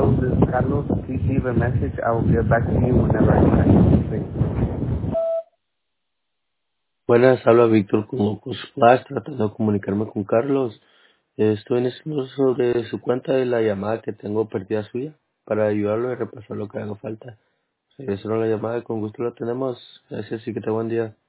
Hello, this is Carlos. Please leave a message. I will get back to you whenever I can. Thank you. Buenas, habla Víctor con Flash, tratando de comunicarme con Carlos. Estoy en estudio sobre su cuenta de la llamada que tengo perdida suya para ayudarlo y repasar lo que haga falta. Si es una llamada, con gusto la tenemos. Gracias y que tenga buen día.